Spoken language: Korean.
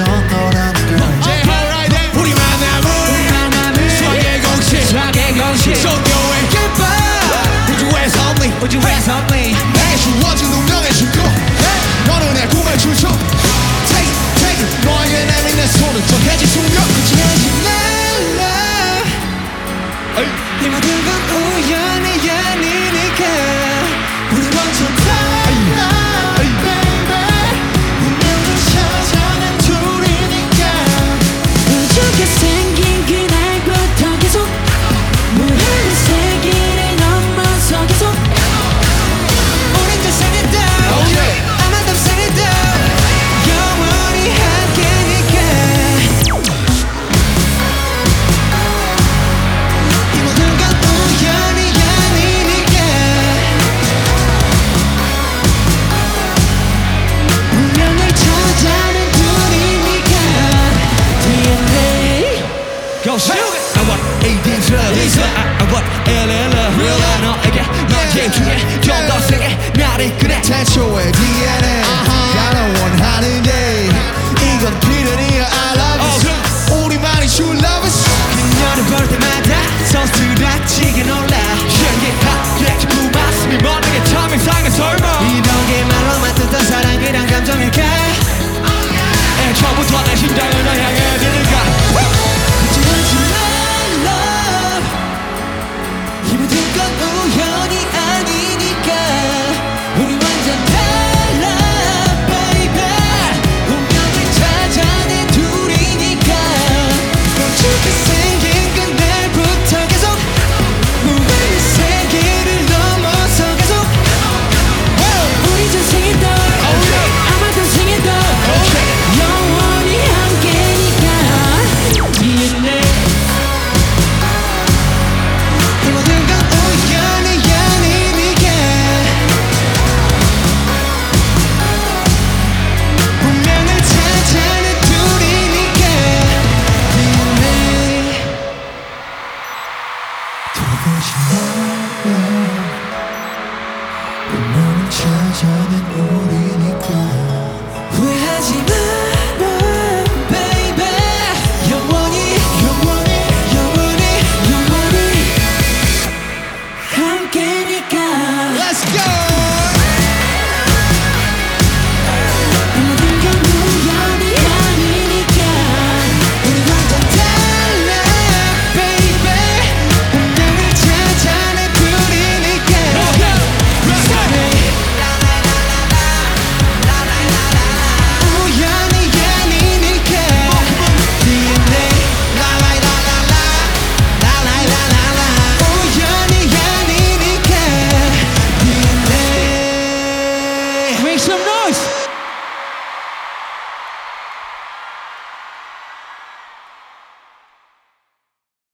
있었던 너라는 걸 우리 만남은 수학의 공식 종교의 goodbye 우주에서 only 내게 주어진 운명의 주고 너는 내 꿈을 주죠 Take it 너에게 내민 내 손을 더해진 숙명 하지 말라 이 모든 건 우연이 아니니까 우리 먼저 달라 baby 운명을 찾아낸 둘이니까 우주가 생긴 그날부터 계속 무한한 세기를 넘어서 계속 우린 더 생했다 아마 더 생했다 영원히 함께니까 이 모든 건 우연이 아니니까 운명을 찾아낸 둘이니까 DNA Go shoot it! I want AD Lisa I want LL Real 너에게 넌 제일 중에 좀 더 세게 나를 꺼내 태초의 DNA